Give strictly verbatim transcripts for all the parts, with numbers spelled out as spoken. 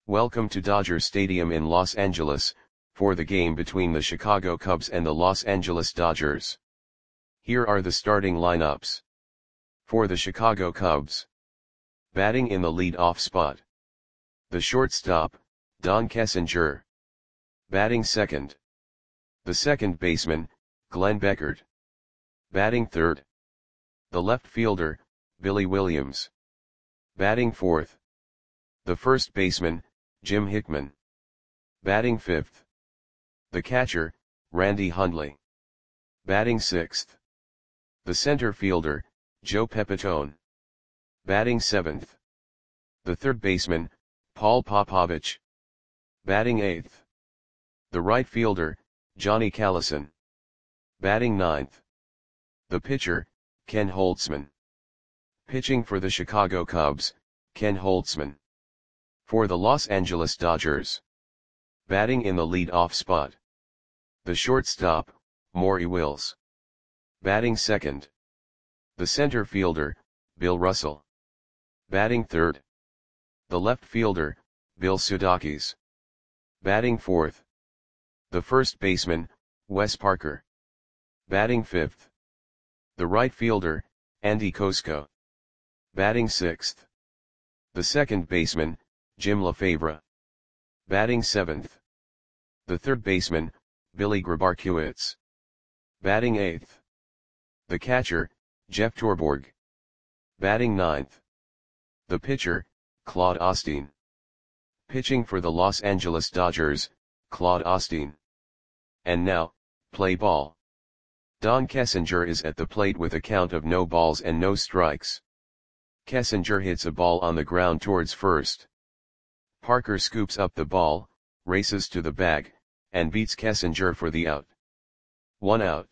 Welcome to Dodger Stadium in Los Angeles, for the game between the Chicago Cubs and the Los Angeles Dodgers. Here are the starting lineups. For the Chicago Cubs. Batting in the lead-off spot. The shortstop, Don Kessinger. Batting second. The second baseman, Glenn Beckert. Batting third. The left fielder, Billy Williams. Batting fourth. The first baseman, Jim Hickman. Batting fifth. The catcher, Randy Hundley. Batting sixth. The center fielder, Joe Pepitone. Batting seventh. The third baseman, Paul Popovich. Batting eighth. The right fielder, Johnny Callison. Batting ninth. The pitcher, Ken Holtzman. Pitching for the Chicago Cubs, Ken Holtzman. For the Los Angeles Dodgers. Batting in the lead-off spot. The shortstop, Maury Wills. Batting second. The center fielder, Bill Russell. Batting third. The left fielder, Bill Sudakis. Batting fourth. The first baseman, Wes Parker. Batting fifth. The right fielder, Andy Kosko. Batting sixth. The second baseman, Jim LaFavre. Batting seventh. The third baseman, Billy Grabarkiewicz. Batting eighth. The catcher, Jeff Torborg. Batting ninth. The pitcher, Claude Osteen. Pitching for the Los Angeles Dodgers, Claude Osteen. And now, play ball. Don Kessinger is at the plate with a count of no balls and no strikes. Kessinger hits a ball on the ground towards first. Parker scoops up the ball, races to the bag, and beats Kessinger for the out. One out.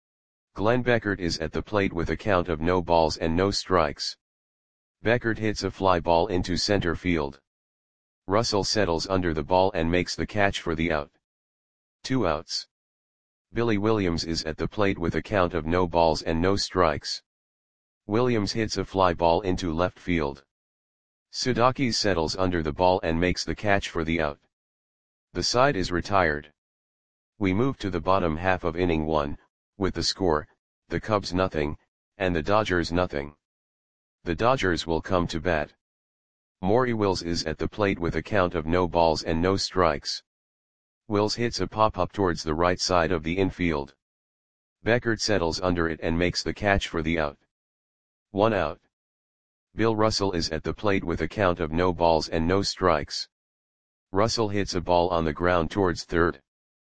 Glenn Beckert is at the plate with a count of no balls and no strikes. Beckert hits a fly ball into center field. Russell settles under the ball and makes the catch for the out. Two outs. Billy Williams is at the plate with a count of no balls and no strikes. Williams hits a fly ball into left field. Sudakis settles under the ball and makes the catch for the out. The side is retired. We move to the bottom half of inning one, with the score, the Cubs nothing, and the Dodgers nothing. The Dodgers will come to bat. Maury Wills is at the plate with a count of no balls and no strikes. Wills hits a pop-up towards the right side of the infield. Beckert settles under it and makes the catch for the out. One out. Bill Russell is at the plate with a count of no balls and no strikes. Russell hits a ball on the ground towards third.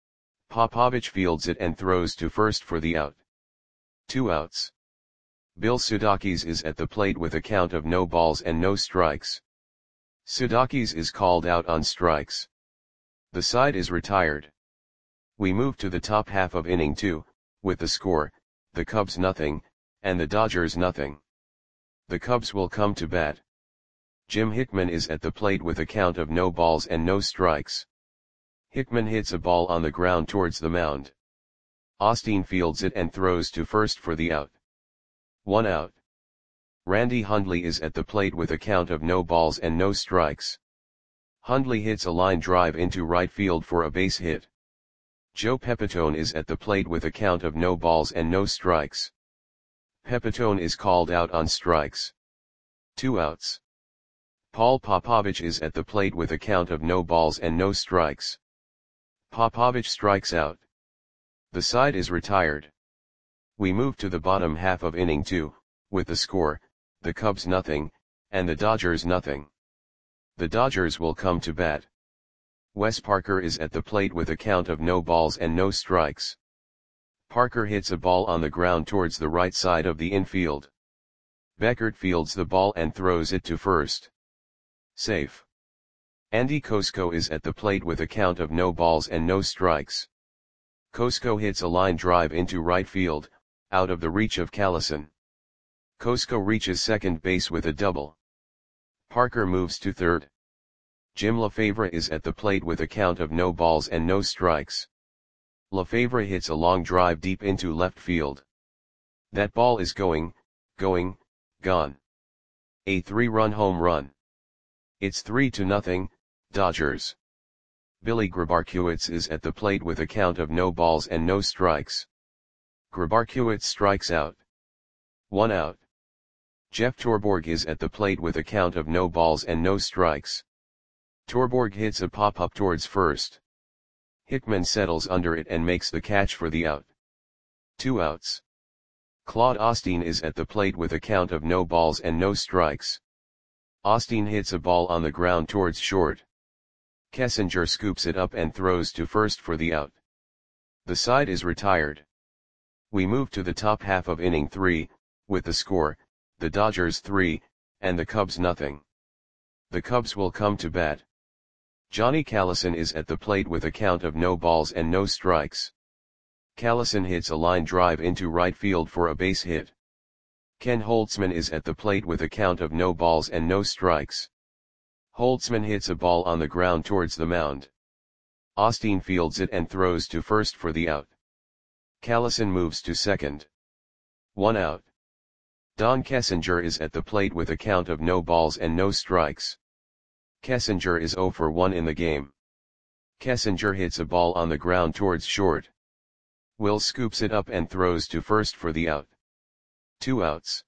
Popovich fields it and throws to first for the out. Two outs. Bill Sudakis is at the plate with a count of no balls and no strikes. Sudakis is called out on strikes. The side is retired. We move to the top half of inning two, with the score, the Cubs nothing, and the Dodgers nothing. The Cubs will come to bat. Jim Hickman is at the plate with a count of no balls and no strikes. Hickman hits a ball on the ground towards the mound. Osteen fields it and throws to first for the out. One out. Randy Hundley is at the plate with a count of no balls and no strikes. Hundley hits a line drive into right field for a base hit. Joe Pepitone is at the plate with a count of no balls and no strikes. Pepitone is called out on strikes. Two outs. Paul Popovich is at the plate with a count of no balls and no strikes. Popovich strikes out. The side is retired. We move to the bottom half of inning two, with the score, the Cubs nothing, and the Dodgers nothing. The Dodgers will come to bat. Wes Parker is at the plate with a count of no balls and no strikes. Parker hits a ball on the ground towards the right side of the infield. Beckert fields the ball and throws it to first. Safe. Andy Kosko is at the plate with a count of no balls and no strikes. Kosko hits a line drive into right field, out of the reach of Callison. Kosko reaches second base with a double. Parker moves to third. Jim LaFavre is at the plate with a count of no balls and no strikes. LaFavre hits a long drive deep into left field. That ball is going, going, gone. A three-run home run. It's three to nothing, Dodgers. Billy Grabarkewicz is at the plate with a count of no balls and no strikes. Grabarkewicz strikes out. One out. Jeff Torborg is at the plate with a count of no balls and no strikes. Torborg hits a pop-up towards first. Hickman settles under it and makes the catch for the out. Two outs. Claude Osteen is at the plate with a count of no balls and no strikes. Osteen hits a ball on the ground towards short. Kessinger scoops it up and throws to first for the out. The side is retired. We move to the top half of inning three, with the score, the Dodgers three, and the Cubs nothing. The Cubs will come to bat. Johnny Callison is at the plate with a count of no balls and no strikes. Callison hits a line drive into right field for a base hit. Ken Holtzman is at the plate with a count of no balls and no strikes. Holtzman hits a ball on the ground towards the mound. Osteen fields it and throws to first for the out. Callison moves to second. One out. Don Kessinger is at the plate with a count of no balls and no strikes. Kessinger is zero for one in the game. Kessinger hits a ball on the ground towards short. Will scoops it up and throws to first for the out. Two outs.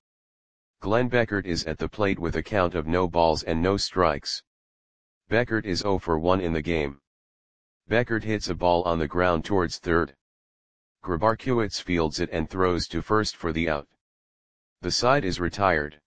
Glenn Beckert is at the plate with a count of no balls and no strikes. Beckert is zero for one in the game. Beckert hits a ball on the ground towards third. Grabarkewicz fields it and throws to first for the out. The side is retired.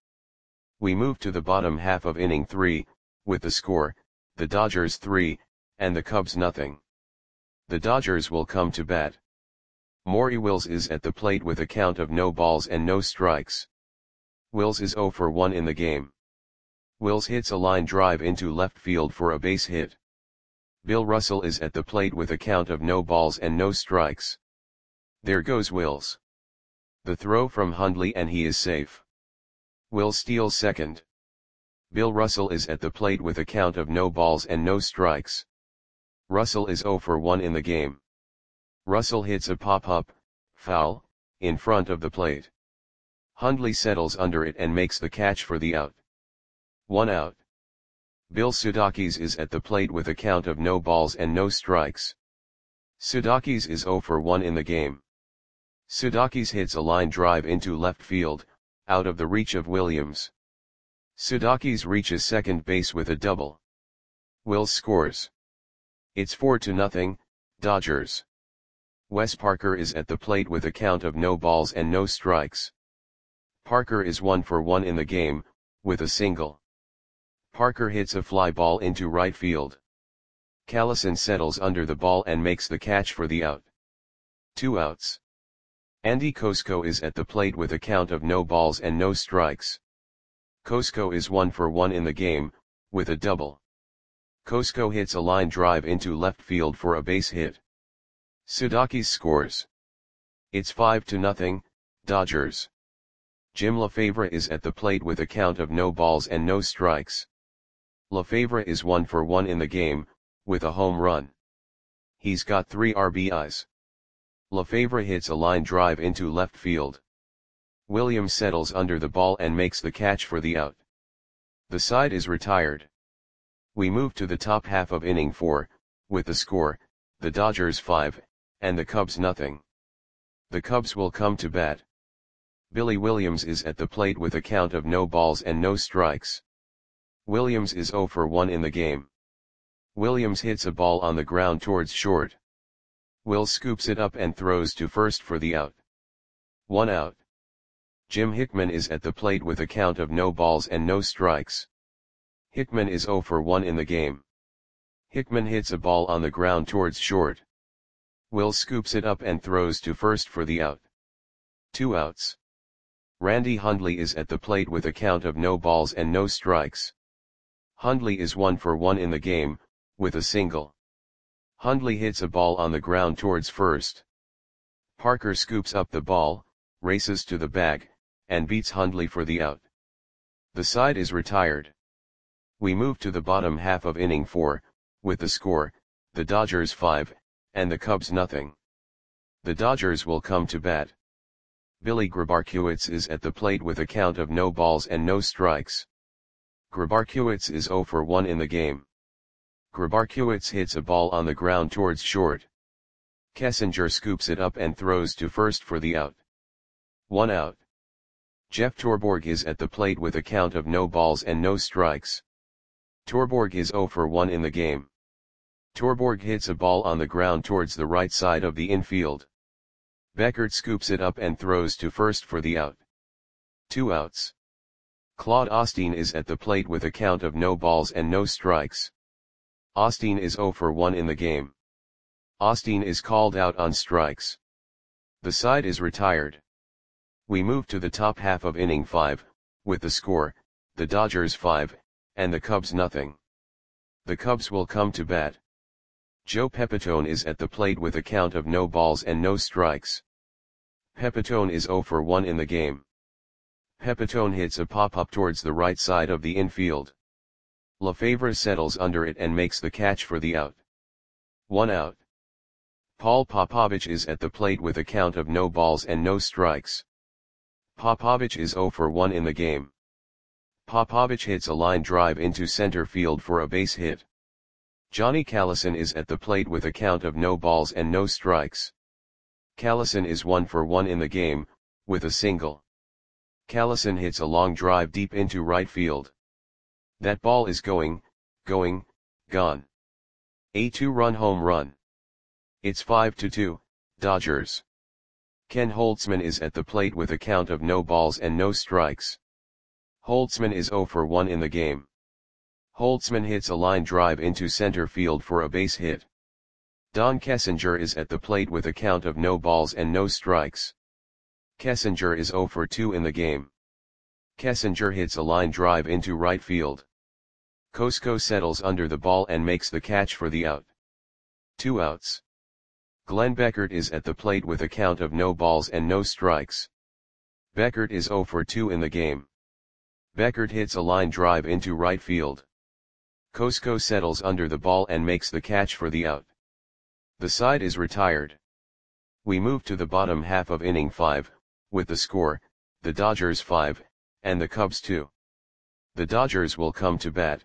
We move to the bottom half of inning three, with the score, the Dodgers three, and the Cubs nothing. The Dodgers will come to bat. Maury Wills is at the plate with a count of no balls and no strikes. Wills is zero for one in the game. Wills hits a line drive into left field for a base hit. Bill Russell is at the plate with a count of no balls and no strikes. There goes Wills. The throw from Hundley and he is safe. Wills steals second. Bill Russell is at the plate with a count of no balls and no strikes. Russell is zero for one in the game. Russell hits a pop-up, foul, in front of the plate. Hundley settles under it and makes the catch for the out. One out. Bill Sudakis is at the plate with a count of no balls and no strikes. Sudakis is zero for one in the game. Sudakis hits a line drive into left field, out of the reach of Williams. Sudakis reaches second base with a double. Wills scores. It's four to nothing, Dodgers. Wes Parker is at the plate with a count of no balls and no strikes. Parker is one for one in the game, with a single. Parker hits a fly ball into right field. Callison settles under the ball and makes the catch for the out. Two outs. Andy Kosko is at the plate with a count of no balls and no strikes. Kosko is one for one in the game, with a double. Kosko hits a line drive into left field for a base hit. Sudakis scores. It's five to nothing, Dodgers. Jim LaFavre is at the plate with a count of no balls and no strikes. LaFavre is one for one in the game, with a home run. He's got three R B Is. LaFavre hits a line drive into left field. Williams settles under the ball and makes the catch for the out. The side is retired. We move to the top half of inning four, with the score, the Dodgers five, and the Cubs nothing. The Cubs will come to bat. Billy Williams is at the plate with a count of no balls and no strikes. Williams is zero for one in the game. Williams hits a ball on the ground towards short. Will scoops it up and throws to first for the out. One out. Jim Hickman is at the plate with a count of no balls and no strikes. Hickman is zero for one in the game. Hickman hits a ball on the ground towards short. Will scoops it up and throws to first for the out. Two outs. Randy Hundley is at the plate with a count of no balls and no strikes. Hundley is one for one in the game, with a single. Hundley hits a ball on the ground towards first. Parker scoops up the ball, races to the bag, and beats Hundley for the out. The side is retired. We move to the bottom half of inning four, with the score, the Dodgers five, and the Cubs nothing. The Dodgers will come to bat. Billy Grabarkewicz is at the plate with a count of no balls and no strikes. Grabarkewicz is zero for one in the game. Grabarkiewicz hits a ball on the ground towards short. Kessinger scoops it up and throws to first for the out. One out. Jeff Torborg is at the plate with a count of no balls and no strikes. Torborg is zero for one in the game. Torborg hits a ball on the ground towards the right side of the infield. Beckert scoops it up and throws to first for the out. Two outs. Claude Osteen is at the plate with a count of no balls and no strikes. Osteen is zero for one in the game. Osteen is called out on strikes. The side is retired. We move to the top half of inning five, with the score, the Dodgers five, and the Cubs nothing. The Cubs will come to bat. Joe Pepitone is at the plate with a count of no balls and no strikes. Pepitone is zero for one in the game. Pepitone hits a pop-up towards the right side of the infield. Lefebvre settles under it and makes the catch for the out. One out. Paul Popovich is at the plate with a count of no balls and no strikes. Popovich is zero for one in the game. Popovich hits a line drive into center field for a base hit. Johnny Callison is at the plate with a count of no balls and no strikes. Callison is one for one in the game, with a single. Callison hits a long drive deep into right field. That ball is going, going, gone. A two-run home run. It's five to two, Dodgers. Ken Holtzman is at the plate with a count of no balls and no strikes. Holtzman is zero for one in the game. Holtzman hits a line drive into center field for a base hit. Don Kessinger is at the plate with a count of no balls and no strikes. Kessinger is zero for two in the game. Kessinger hits a line drive into right field. Kosko settles under the ball and makes the catch for the out. Two outs. Glenn Beckert is at the plate with a count of no balls and no strikes. Beckert is zero for two in the game. Beckert hits a line drive into right field. Kosko settles under the ball and makes the catch for the out. The side is retired. We move to the bottom half of inning five, with the score, the Dodgers five, and the Cubs two. The Dodgers will come to bat.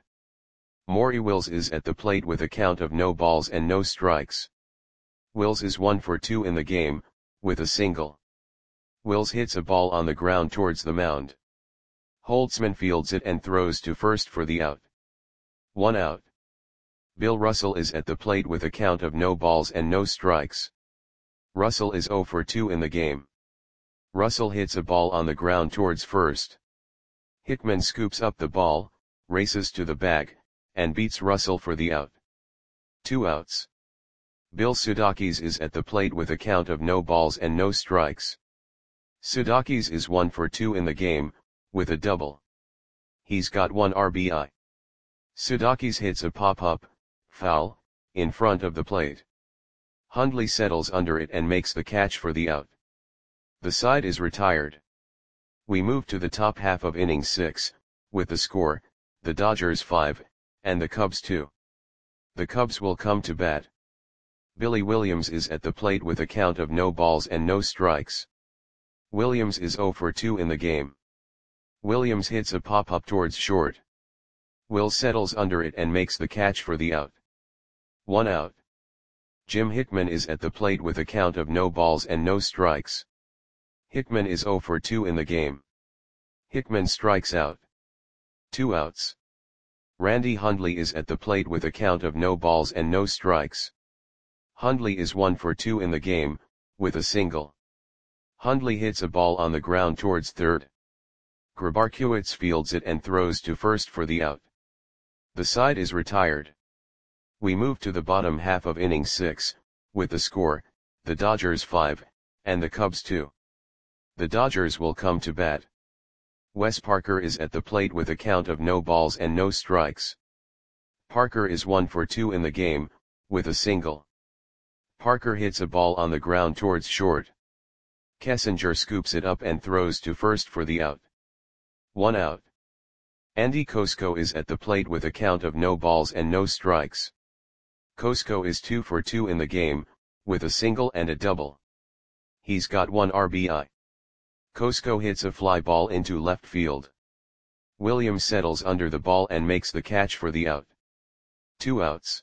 Maury Wills is at the plate with a count of no balls and no strikes. Wills is one for two in the game, with a single. Wills hits a ball on the ground towards the mound. Holtzman fields it and throws to first for the out. One out. Bill Russell is at the plate with a count of no balls and no strikes. Russell is zero for two in the game. Russell hits a ball on the ground towards first. Hickman scoops up the ball, races to the bag, and beats Russell for the out. Two outs. Bill Sudakis is at the plate with a count of no balls and no strikes. Sudakis is one for two in the game, with a double. He's got one R B I. Sudakis hits a pop-up, foul, in front of the plate. Hundley settles under it and makes the catch for the out. The side is retired. We move to the top half of inning six, with the score, the Dodgers five, and the Cubs two. The Cubs will come to bat. Billy Williams is at the plate with a count of no balls and no strikes. Williams is zero for two in the game. Williams hits a pop-up towards short. Will settles under it and makes the catch for the out. One out. Jim Hickman is at the plate with a count of no balls and no strikes. Hickman is zero for two in the game. Hickman strikes out. Two outs. Randy Hundley is at the plate with a count of no balls and no strikes. Hundley is one for two in the game, with a single. Hundley hits a ball on the ground towards third. Grabarkiewicz fields it and throws to first for the out. The side is retired. We move to the bottom half of inning six, with the score, the Dodgers five, and the Cubs two. The Dodgers will come to bat. Wes Parker is at the plate with a count of no balls and no strikes. Parker is one for two in the game, with a single. Parker hits a ball on the ground towards short. Kessinger scoops it up and throws to first for the out. One out. Andy Kosko is at the plate with a count of no balls and no strikes. Kosko is two for two in the game, with a single and a double. He's got one R B I. Kosko hits a fly ball into left field. Williams settles under the ball and makes the catch for the out. Two outs.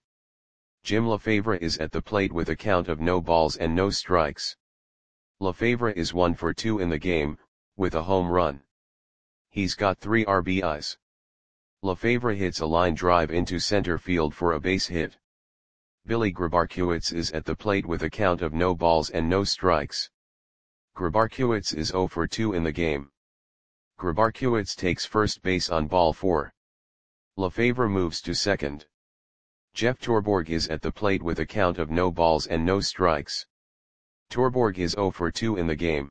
Jim LaFavre is at the plate with a count of no balls and no strikes. LaFavre is one for two in the game, with a home run. He's got three R B Is. LaFavre hits a line drive into center field for a base hit. Billy Grabarkewitz is at the plate with a count of no balls and no strikes. Grabarkewitz is zero for two in the game. Grabarkewitz takes first base on ball four. LaFavre moves to second. Jeff Torborg is at the plate with a count of no balls and no strikes. Torborg is zero for two in the game.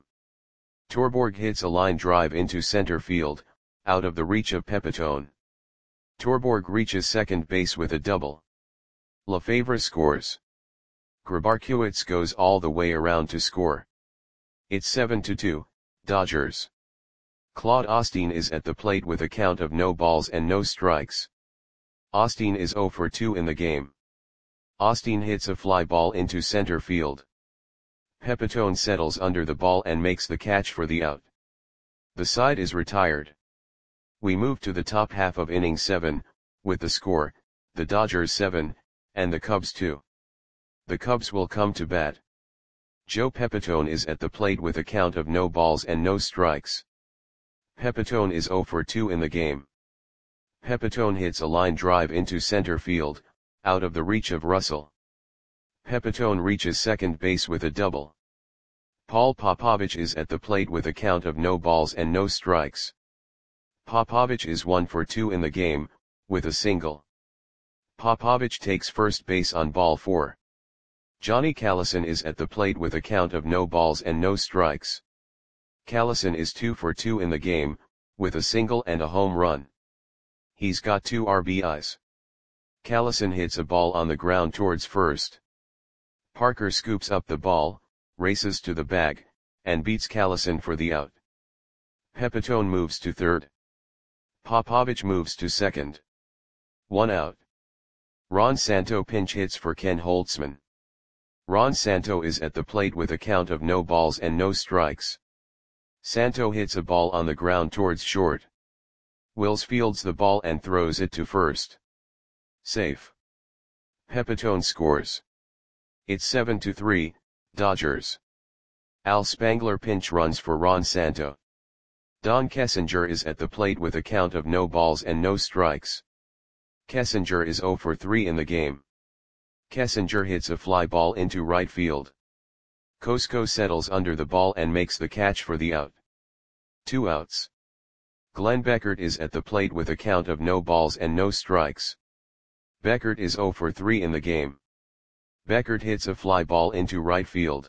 Torborg hits a line drive into center field, out of the reach of Pepitone. Torborg reaches second base with a double. LaFavre scores. Grabarkewitz goes all the way around to score. It's seven to two, Dodgers. Claude Osteen is at the plate with a count of no balls and no strikes. Osteen is zero for two in the game. Osteen hits a fly ball into center field. Pepitone settles under the ball and makes the catch for the out. The side is retired. We move to the top half of inning seven, with the score, the Dodgers seven, and the Cubs two. The Cubs will come to bat. Joe Pepitone is at the plate with a count of no balls and no strikes. Pepitone is zero for two in the game. Pepitone hits a line drive into center field, out of the reach of Russell. Pepitone reaches second base with a double. Paul Popovich is at the plate with a count of no balls and no strikes. Popovich is one for two in the game, with a single. Popovich takes first base on ball four. Johnny Callison is at the plate with a count of no balls and no strikes. Callison is two for two in the game, with a single and a home run. He's got two R B Is. Callison hits a ball on the ground towards first. Parker scoops up the ball, races to the bag, and beats Callison for the out. Pepitone moves to third. Popovich moves to second. One out. Ron Santo pinch hits for Ken Holtzman. Ron Santo is at the plate with a count of no balls and no strikes. Santo hits a ball on the ground towards short. Wills fields the ball and throws it to first. Safe. Pepitone scores. It's seven to three, Dodgers. Al Spangler pinch runs for Ron Santo. Don Kessinger is at the plate with a count of no balls and no strikes. Kessinger is zero for three in the game. Kessinger hits a fly ball into right field. Cosco settles under the ball and makes the catch for the out. Two outs. Glenn Beckert is at the plate with a count of no balls and no strikes. Beckert is zero for three in the game. Beckert hits a fly ball into right field.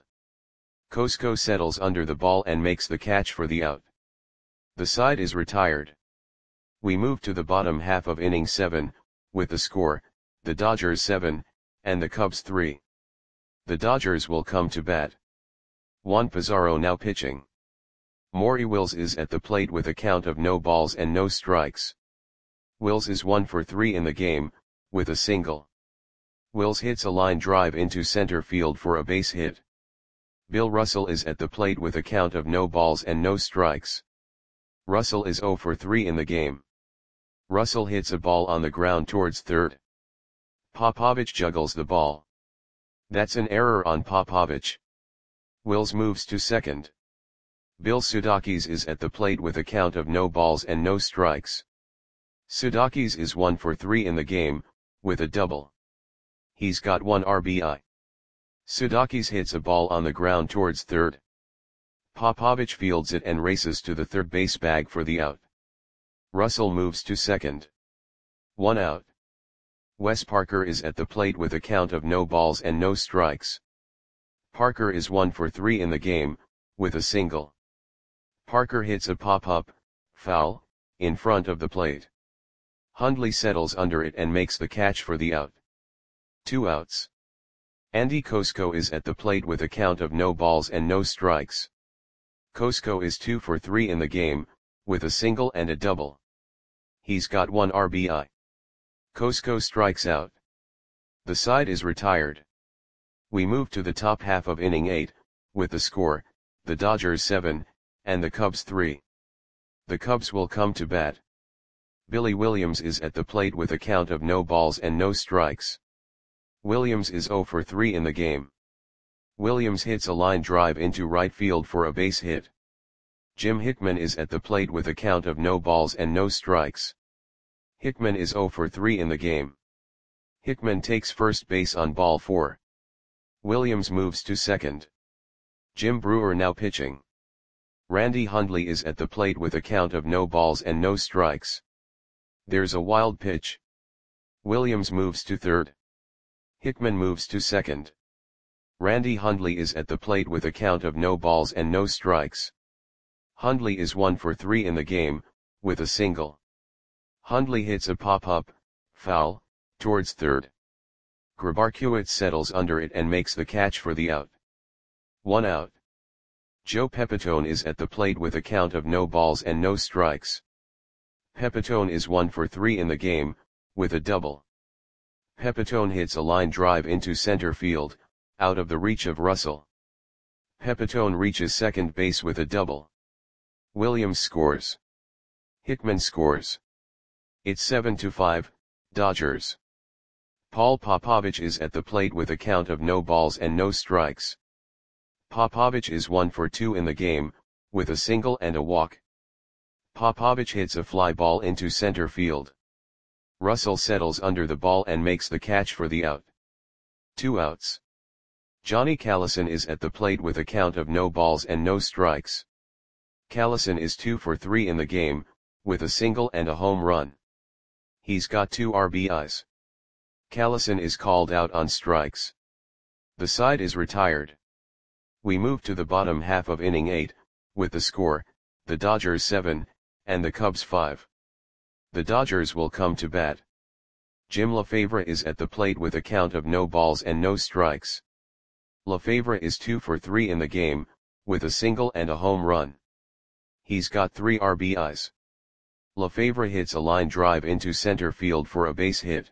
Cosco settles under the ball and makes the catch for the out. The side is retired. We move to the bottom half of inning seven, with the score, the Dodgers seven, and the Cubs three. The Dodgers will come to bat. Juan Pizarro now pitching. Maury Wills is at the plate with a count of no balls and no strikes. Wills is one for three in the game, with a single. Wills hits a line drive into center field for a base hit. Bill Russell is at the plate with a count of no balls and no strikes. Russell is zero for three in the game. Russell hits a ball on the ground towards third. Popovich juggles the ball. That's an error on Popovich. Wills moves to second. Bill Sudakis is at the plate with a count of no balls and no strikes. Sudakis is one for three in the game, with a double. He's got one R B I. Sudakis hits a ball on the ground towards third. Popovich fields it and races to the third base bag for the out. Russell moves to second. One out. Wes Parker is at the plate with a count of no balls and no strikes. Parker is one for three in the game, with a single. Parker hits a pop-up, foul, in front of the plate. Hundley settles under it and makes the catch for the out. Two outs. Andy Cosco is at the plate with a count of no balls and no strikes. Cosco is two for three in the game, with a single and a double. He's got one R B I. Cosco strikes out. The side is retired. We move to the top half of inning eight, with the score, the Dodgers seven, and the Cubs three. The Cubs will come to bat. Billy Williams is at the plate with a count of no balls and no strikes. Williams is zero for three in the game. Williams hits a line drive into right field for a base hit. Jim Hickman is at the plate with a count of no balls and no strikes. Hickman is zero for three in the game. Hickman takes first base on ball four. Williams moves to second. Jim Brewer now pitching. Randy Hundley is at the plate with a count of no balls and no strikes. There's a wild pitch. Williams moves to third. Hickman moves to second. Randy Hundley is at the plate with a count of no balls and no strikes. Hundley is one for three in the game, with a single. Hundley hits a pop-up, foul, towards third. Grabarkiewicz settles under it and makes the catch for the out. One out. Joe Pepitone is at the plate with a count of no balls and no strikes. Pepitone is one for three in the game, with a double. Pepitone hits a line drive into center field, out of the reach of Russell. Pepitone reaches second base with a double. Williams scores. Hickman scores. It's seven to five, Dodgers. Paul Popovich is at the plate with a count of no balls and no strikes. Popovich is one for two in the game, with a single and a walk. Popovich hits a fly ball into center field. Russell settles under the ball and makes the catch for the out. Two outs. Johnny Callison is at the plate with a count of no balls and no strikes. Callison is two for three in the game, with a single and a home run. He's got two R B Is. Callison is called out on strikes. The side is retired. We move to the bottom half of inning eight, with the score, the Dodgers seven, and the Cubs five. The Dodgers will come to bat. Jim LaFavre is at the plate with a count of no balls and no strikes. LaFavre is two for three in the game, with a single and a home run. He's got three R B Is. LaFavre hits a line drive into center field for a base hit.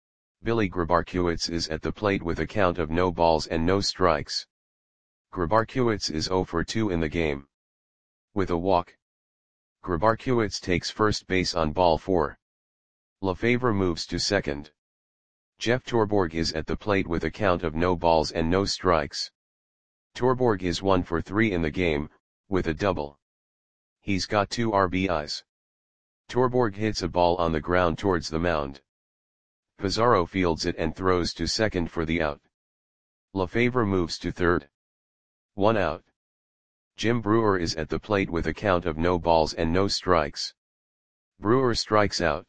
Billy Grabarkiewicz is at the plate with a count of no balls and no strikes. Grabarkiewicz is zero for two in the game. With a walk. Grabarkiewicz takes first base on ball four. LaFavre moves to second. Jeff Torborg is at the plate with a count of no balls and no strikes. Torborg is one for three in the game, with a double. He's got two R B Is. Torborg hits a ball on the ground towards the mound. Pizarro fields it and throws to second for the out. LaFavre moves to third. One out. Jim Brewer is at the plate with a count of no balls and no strikes. Brewer strikes out.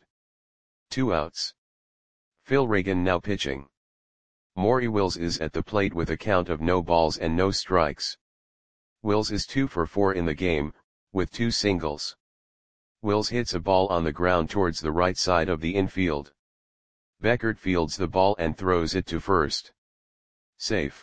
Two outs. Phil Reagan now pitching. Maury Wills is at the plate with a count of no balls and no strikes. Wills is two for four in the game, with two singles. Wills hits a ball on the ground towards the right side of the infield. Beckert fields the ball and throws it to first. Safe.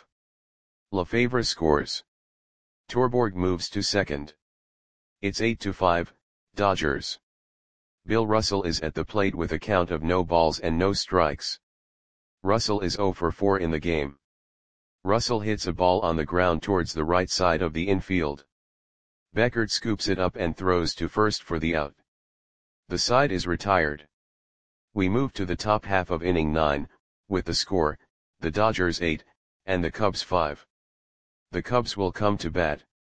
LaFavre scores. Torborg moves to second. It's eight to five, Dodgers. Bill Russell is at the plate with a count of no balls and no strikes. Russell is zero for four in the game. Russell hits a ball on the ground towards the right side of the infield. Beckert scoops it up and throws to first for the out. The side is retired. We move to the top half of inning nine, with the score, the Dodgers eight, and the Cubs five. The Cubs will come to bat.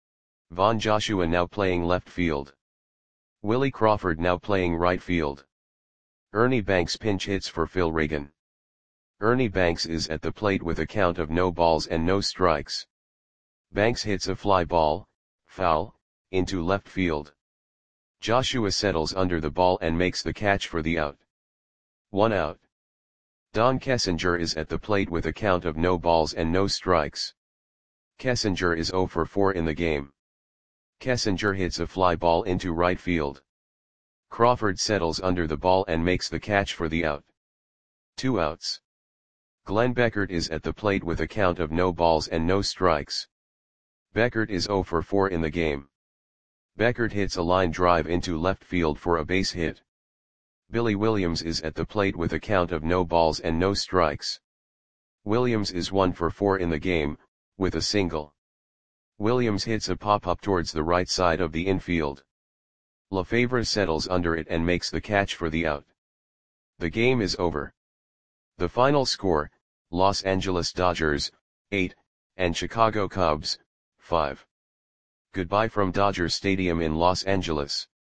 Von Joshua now playing left field. Willie Crawford now playing right field. Ernie Banks pinch hits for Phil Reagan. Ernie Banks is at the plate with a count of no balls and no strikes. Banks hits a fly ball, foul, into left field. Joshua settles under the ball and makes the catch for the out. One out. Don Kessinger is at the plate with a count of no balls and no strikes. Kessinger is zero for four in the game. Kessinger hits a fly ball into right field. Crawford settles under the ball and makes the catch for the out. Two outs. Glenn Beckert is at the plate with a count of no balls and no strikes. Beckert is zero for four in the game. Beckert hits a line drive into left field for a base hit. Billy Williams is at the plate with a count of no balls and no strikes. Williams is one for four in the game, with a single. Williams hits a pop-up towards the right side of the infield. LaFavre settles under it and makes the catch for the out. The game is over. The final score, Los Angeles Dodgers, eight, and Chicago Cubs, five. Goodbye from Dodger Stadium in Los Angeles.